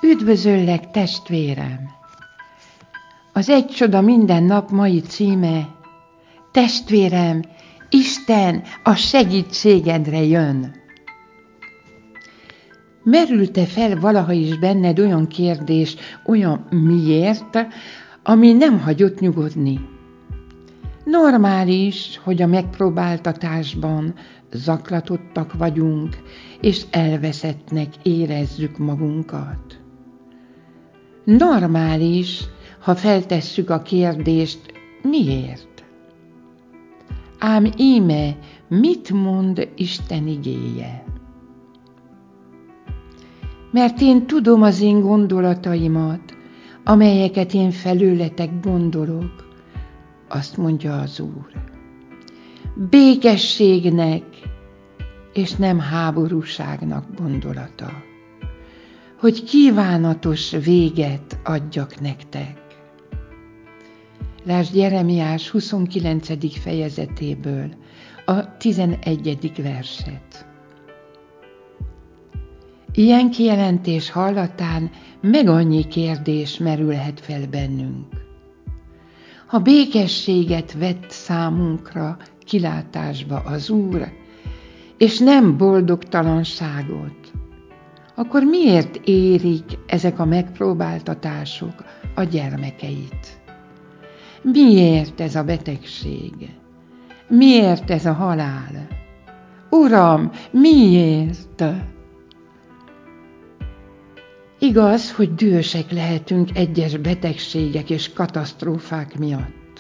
Üdvözöllek, testvérem! Az Egy csoda minden nap mai címe: Testvérem, Isten a segítségedre jön. Merült-e fel valaha is benned olyan kérdés, olyan miért, ami nem hagyott nyugodni? Normális, hogy a megpróbáltatásban zaklatottak vagyunk, és elveszettnek érezzük magunkat. Normális, ha feltesszük a kérdést, miért? Ám íme, mit mond Isten igéje? Mert én tudom az én gondolataimat, amelyeket én felőletek gondolok, azt mondja az Úr. Békességnek és nem háborúságnak gondolata, hogy kívánatos véget adjak nektek. Lásd Jeremiás 29. fejezetéből a 11. verset. Ilyen kijelentés hallatán meg annyi kérdés merülhet fel bennünk. Ha békességet vett számunkra kilátásba az Úr, és nem boldogtalanságot, akkor miért érik ezek a megpróbáltatások a gyermekeit? Miért ez a betegség? Miért ez a halál? Uram, miért? Igaz, hogy dühösek lehetünk egyes betegségek és katasztrófák miatt.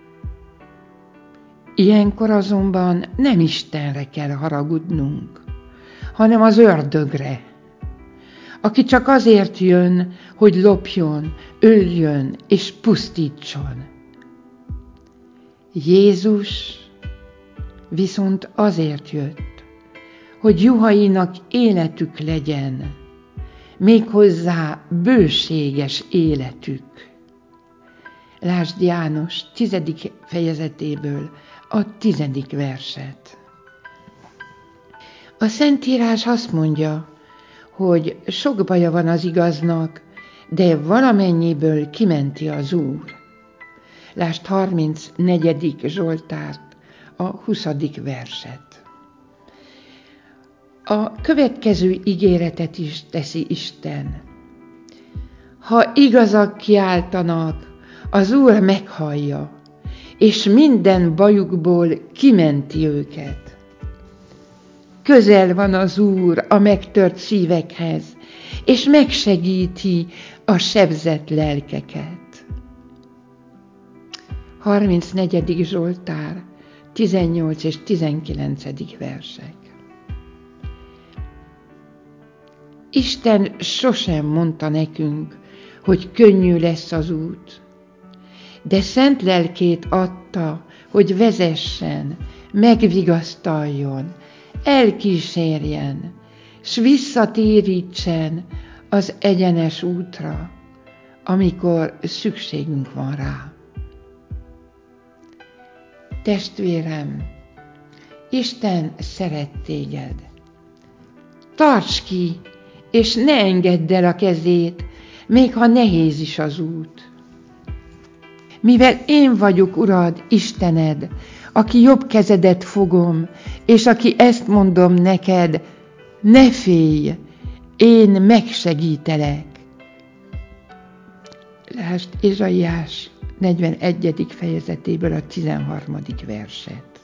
Ilyenkor azonban nem Istenre kell haragudnunk, hanem az ördögre, aki csak azért jön, hogy lopjon, öljön és pusztítson. Jézus viszont azért jött, hogy juhainak életük legyen, méghozzá bőséges életük. Lásd János 10. fejezetéből a 10. verset. A Szentírás azt mondja, hogy sok baja van az igaznak, de valamennyiből kimenti az Úr. Lásd 34. Zsoltárt, a 20. verset. A következő ígéretet is teszi Isten. Ha igazak kiáltanak, az Úr meghallja, és minden bajukból kimenti őket. Közel van az Úr a megtört szívekhez, és megsegíti a sebzett lelkeket. 34. Zsoltár, 18 és 19. versek. Isten sosem mondta nekünk, hogy könnyű lesz az út, de szent lelkét adta, hogy vezessen, megvigasztaljon, elkísérjen, s visszatérítsen az egyenes útra, amikor szükségünk van rá. Testvérem, Isten szeret téged. Tarts ki, és ne engedd el a kezét, még ha nehéz is az út. Mivel én vagyok, Urad, Istened, aki jobb kezedet fogom, és aki ezt mondom neked, ne félj, én megsegítelek. Lásd Ézsaiás 41. fejezetéből a 13. verset.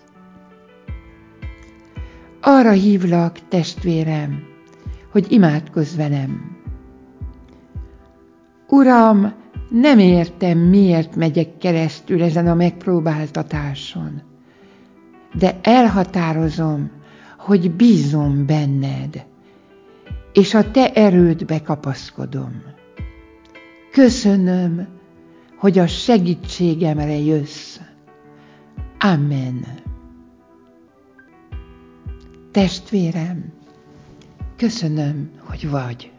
Arra hívlak, testvérem, hogy imádkozz velem. Uram, nem értem, miért megyek keresztül ezen a megpróbáltatáson, de elhatározom, hogy bízom benned, és a te erődbe kapaszkodom. Köszönöm, hogy a segítségemre jössz. Amen. Testvérem, köszönöm, hogy vagy.